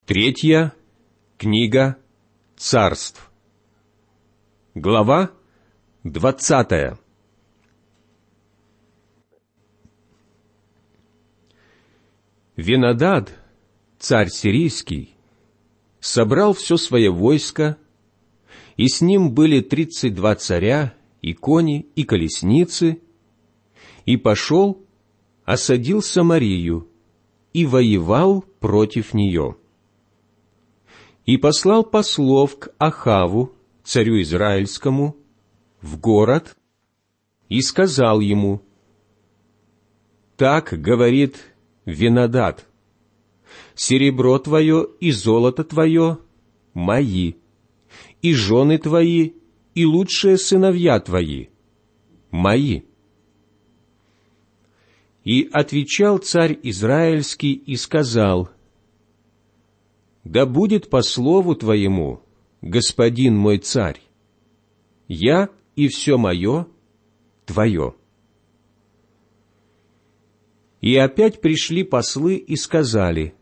Третья книга Царств. Глава 20. Венадад, царь сирийский, собрал все свое войско, и с ним были 32 царя, и кони, и колесницы, и пошел, осадил Самарию, и воевал против нее. И послал послов к Ахаву, царю израильскому, в город, и сказал ему: «Так говорит Венадад: серебро твое и золото твое мои, и жены твои, и лучшие сыновья твои мои». И отвечал царь израильский и сказал: «Да будет по слову твоему, господин мой царь, я и все мое твое». И опять пришли послы и сказали: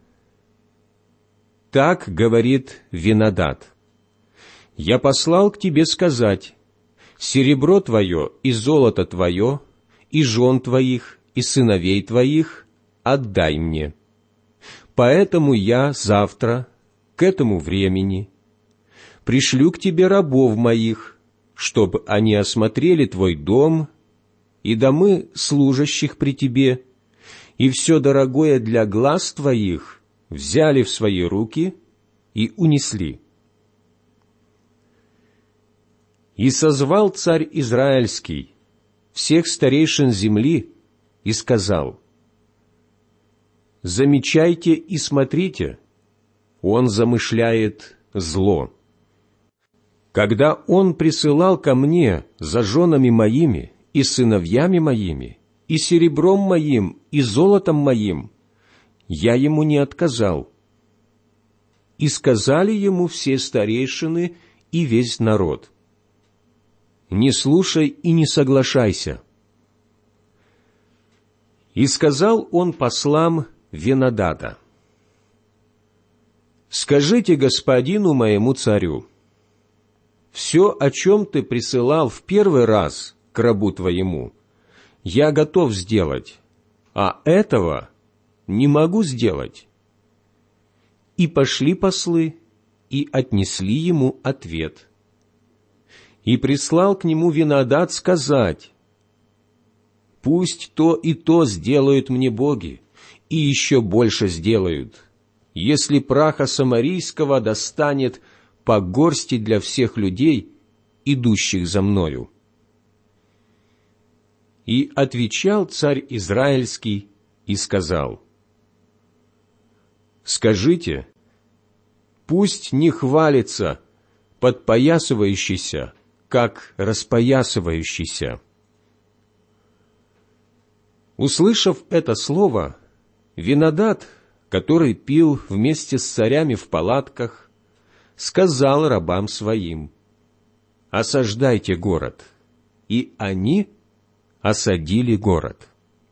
«Так говорит Венадад: я послал к тебе сказать: серебро твое и золото твое, и жен твоих, и сыновей твоих отдай мне. Поэтому я завтра, к этому времени, пришлю к тебе рабов моих, чтобы они осмотрели твой дом и домы служащих при тебе, и все дорогое для глаз твоих взяли в свои руки и унесли». И созвал царь израильский всех старейшин земли и сказал: «Замечайте и смотрите, он замышляет зло. Когда он присылал ко мне за женами моими и сыновьями моими, и серебром моим, и золотом моим, я ему не отказал». И сказали ему все старейшины и весь народ: «Не слушай и не соглашайся». И сказал он послам Венадада: «Скажите господину моему царю: все, о чем ты присылал в первый раз к рабу твоему, я готов сделать, а этого не могу сделать». И пошли послы и отнесли ему ответ. И прислал к нему Венадад сказать: «Пусть то и то сделают мне боги, и еще больше сделают, если праха самарийского достанет по горсти для всех людей, идущих за мною». И отвечал царь израильский и сказал: «Скажите, пусть не хвалится подпоясывающийся, как распоясывающийся». Услышав это слово, Венадад, который пил вместе с царями в палатках, сказал рабам своим: «Осаждайте город». И они осадили город.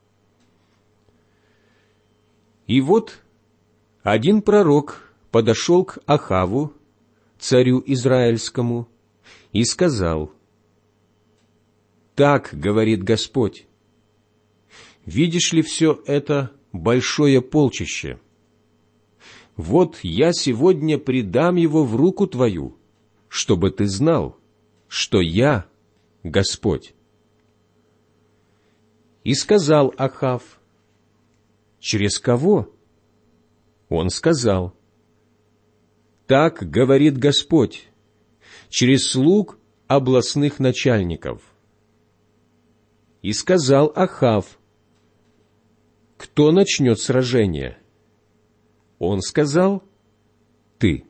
И вот один пророк подошел к Ахаву, царю израильскому, и сказал: «Так говорит Господь: видишь ли все это большое полчище? Вот я сегодня предам его в руку твою, чтобы ты знал, что я Господь». И сказал Ахав: «Через кого?» Он сказал: «Так говорит Господь, через слуг областных начальников». И сказал Ахав: «Кто начнет сражение?» Он сказал: «Ты».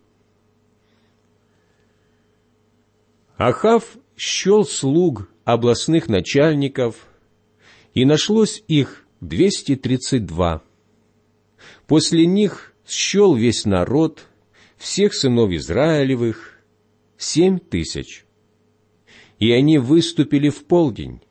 Ахав счел слуг областных начальников, и нашлось их 232. После них счел весь народ, всех сынов Израилевых, 7000. И они выступили в полдень.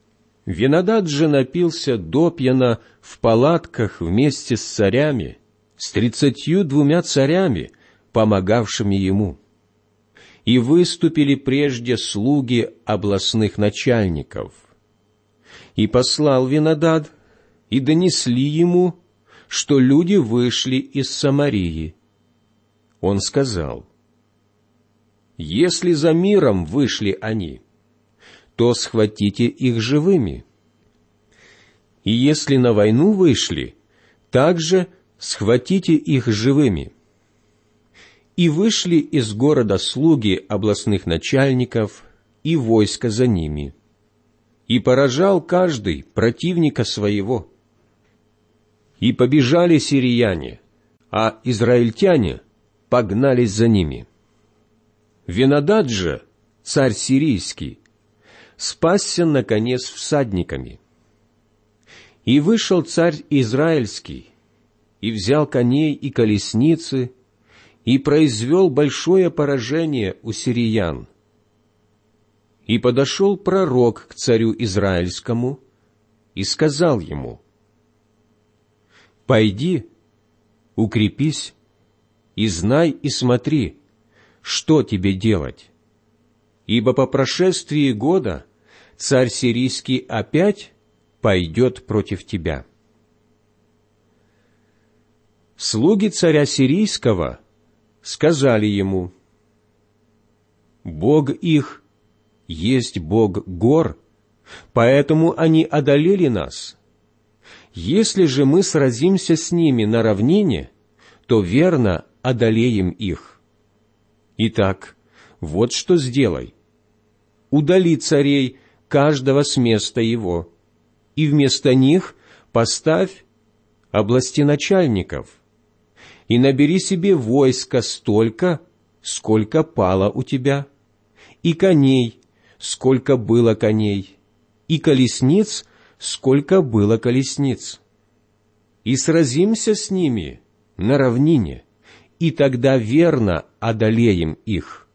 Венадад же напился допьяна в палатках вместе с царями с 32 царями, помогавшими ему. И выступили прежде слуги областных начальников. И послал Винадад, и донесли ему, что люди вышли из Самарии. Он сказал: «Если за миром вышли они, то схватите их живыми. И если на войну вышли, также схватите их живыми». И вышли из города слуги областных начальников и войско за ними. И поражал каждый противника своего. И побежали сирияне, а израильтяне погнались за ними. Винадад же, царь сирийский, спасся, наконец, всадниками. И вышел царь израильский, и взял коней и колесницы, и произвел большое поражение у сириян. И подошел пророк к царю израильскому и сказал ему: «Пойди, укрепись, и знай и смотри, что тебе делать, ибо по прошествии года царь сирийский опять пойдет против тебя». Слуги царя сирийского сказали ему: «Бог их есть Бог гор, поэтому они одолели нас. Если же мы сразимся с ними на равнине, то верно одолеем их. Итак, вот что сделай: удали царей каждого с места его, и вместо них поставь областеначальников, и набери себе войска столько, сколько пало у тебя, и коней, сколько было коней, и колесниц, сколько было колесниц. И сразимся с ними на равнине, и тогда верно одолеем их».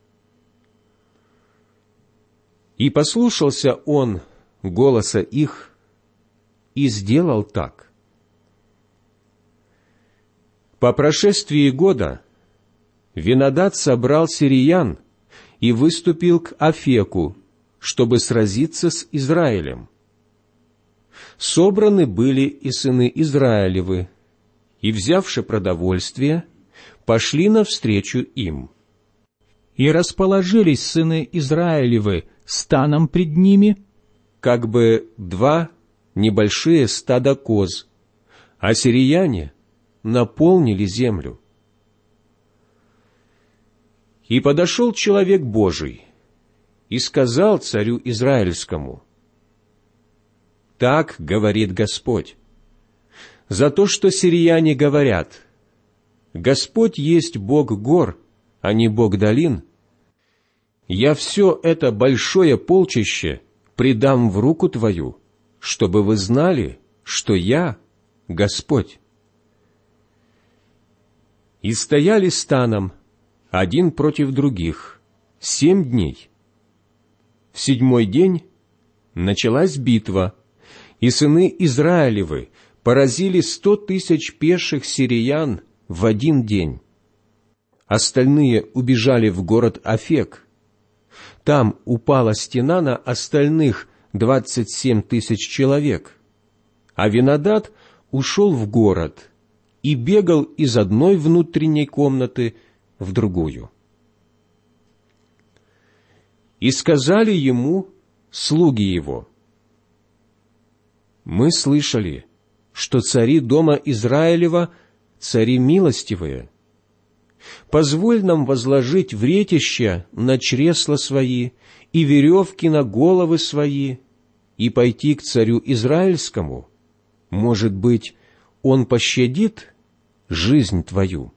И послушался он голоса их, и сделал так. По прошествии года Винадад собрал сириян и выступил к Афеку, чтобы сразиться с Израилем. Собраны были и сыны Израилевы, и, взявши продовольствие, пошли навстречу им. И расположились сыны Израилевы станом пред ними, как бы 2 небольшие стада коз, а сирияне наполнили землю. И подошел человек Божий и сказал царю израильскому: «Так говорит Господь, за то, что сирияне говорят: Господь есть Бог гор, а не Бог долин, я все это большое полчище предам в руку твою, чтобы вы знали, что я Господь». И стояли станом, один против других, 7 дней. В 7-й день началась битва, и сыны Израилевы поразили 100 000 пеших сириян в 1 день. Остальные убежали в город Афек. Там упала стена на остальных 27 000 человек, а Винадад ушел в город и бегал из одной внутренней комнаты в другую. И сказали ему слуги его: «Мы слышали, что цари дома Израилева цари милостивые. Позволь нам возложить вретища на чресла свои и веревки на головы свои и пойти к царю израильскому. Может быть, он пощадит жизнь твою».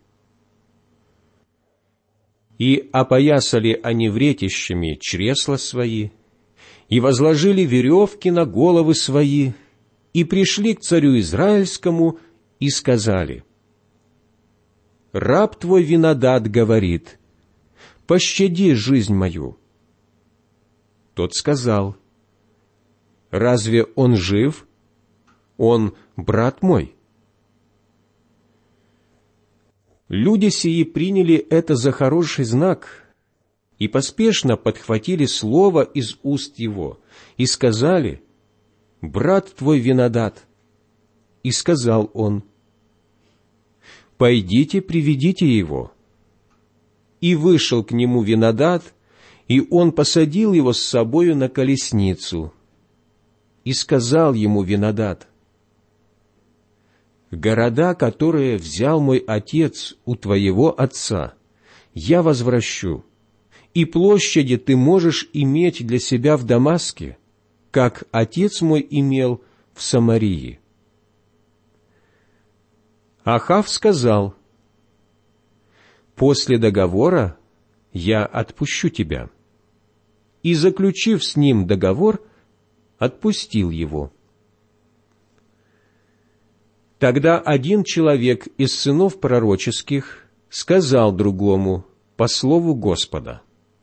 И опоясали они вретищами чресла свои, и возложили веревки на головы свои, и пришли к царю израильскому, и сказали: «Раб твой Винадад говорит: пощади жизнь мою». Тот сказал: «Разве он жив? Он брат мой». Люди сии приняли это за хороший знак и поспешно подхватили слово из уст его и сказали: «Брат твой Винодат». И сказал он: «Пойдите, приведите его». И вышел к нему Винодат, и он посадил его с собою на колесницу. И сказал ему Винодат: «Города, которые взял мой отец у твоего отца, я возвращу, и площади ты можешь иметь для себя в Дамаске, как отец мой имел в Самарии». Ахав сказал: «После договора я отпущу тебя». И, заключив с ним договор, отпустил его. Тогда один человек из сынов пророческих сказал другому по слову Господа: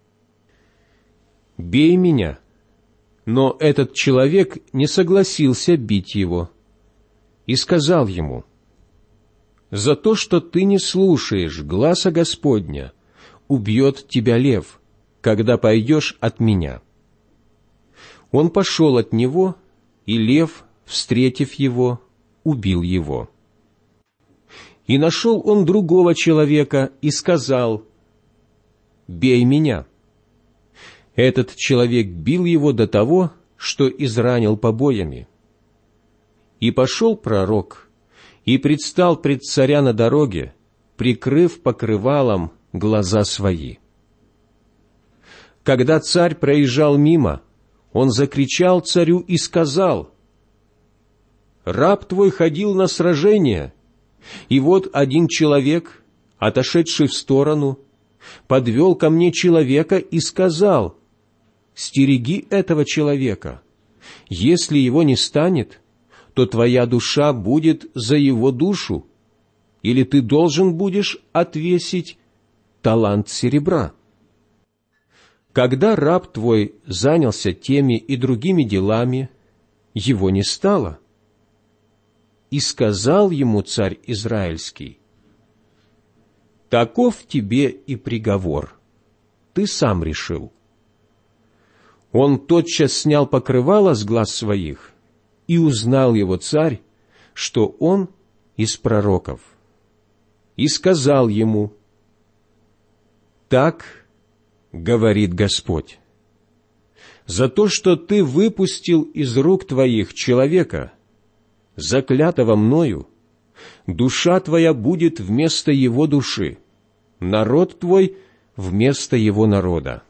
«Бей меня». Но этот человек не согласился бить его и сказал ему: «За то, что ты не слушаешь гласа Господня, убьет тебя лев, когда пойдешь от меня». Он пошел от него, и лев, встретив его, убил его. И нашел он другого человека и сказал: «Бей меня». Этот человек бил его до того, что изранил побоями. И пошел пророк, и предстал пред царя на дороге, прикрыв покрывалом глаза свои. Когда царь проезжал мимо, он закричал царю и сказал: «Раб твой ходил на сражение, и вот один человек, отошедший в сторону, подвел ко мне человека и сказал: стереги этого человека. Если его не станет, то твоя душа будет за его душу, или ты должен будешь отвесить талант серебра». Когда раб твой занялся теми и другими делами, его не стало. И сказал ему царь Израильский: «Таков тебе и приговор, ты сам решил». Он тотчас снял покрывало с глаз своих, и узнал его царь, что он из пророков. И сказал ему: «Так говорит Господь: за то, что ты выпустил из рук твоих человека, заклятого мною, душа твоя будет вместо его души, народ твой вместо его народа».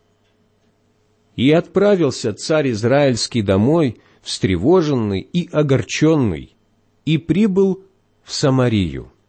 И отправился царь Израильский домой, встревоженный и огорченный, и прибыл в Самарию.